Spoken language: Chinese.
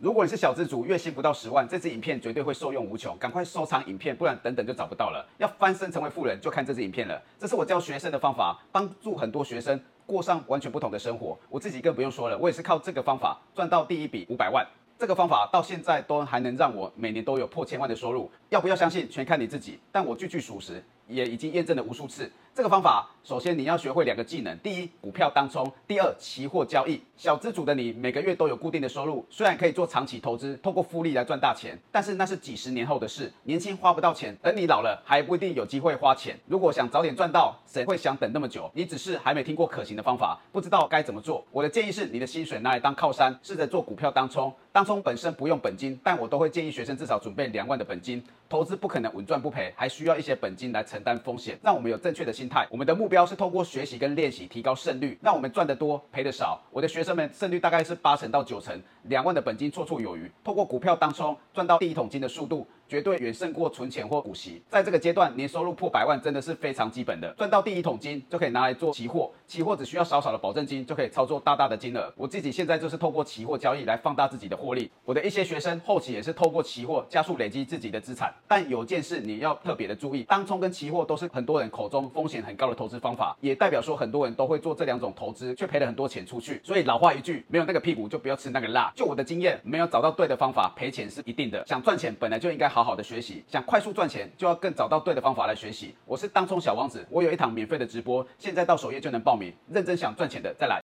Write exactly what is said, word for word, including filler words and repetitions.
如果你是小资族，月薪不到十万，这支影片绝对会受用无穷，赶快收藏影片，不然等等就找不到了。要翻身成为富人，就看这支影片了。这是我教学生的方法，帮助很多学生过上完全不同的生活。我自己更不用说了，我也是靠这个方法赚到第一笔五百万。这个方法到现在都还能让我每年都有破千万的收入，要不要相信全看你自己。但我句句属实，也已经验证了无数次。这个方法，首先你要学会两个技能：第一，股票当冲；第二，期货交易。小资主的你每个月都有固定的收入，虽然可以做长期投资，透过复利来赚大钱，但是那是几十年后的事。年轻花不到钱，等你老了还不一定有机会花钱。如果想早点赚到，谁会想等那么久？你只是还没听过可行的方法，不知道该怎么做。我的建议是，你的薪水拿来当靠山，试着做股票当冲。当冲本身不用本金，但我都会建议学生至少准备两万的本金。投资不可能稳赚不赔，还需要一些本金来承担风险。让我们有正确的心态。我们的目标是透过学习跟练习提高胜率，让我们赚得多，赔得少。我的学生们胜率大概是八成到九成，两万的本金绰绰有余。透过股票当冲赚到第一桶金的速度，绝对远胜过存钱或股息。在这个阶段，年收入破百万真的是非常基本的。赚到第一桶金就可以拿来做期货，期货只需要少少的保证金就可以操作大大的金额。我自己现在就是透过期货交易来放大自己的获利。我的一些学生后期也是透过期货加速累积自己的资产。但有件事你要特别的注意，当冲跟期货都是很多人口中风险很高的投资方法，也代表说很多人都会做这两种投资，却赔了很多钱出去。所以老话一句，没有那个屁股就不要吃那个辣。就我的经验，没有找到对的方法，赔钱是一定的。想赚钱本来就应该好好的学习，想快速赚钱就要更找到对的方法来学习。我是当冲小王子，我有一堂免费的直播，现在到首页就能报名。认真想赚钱的再来。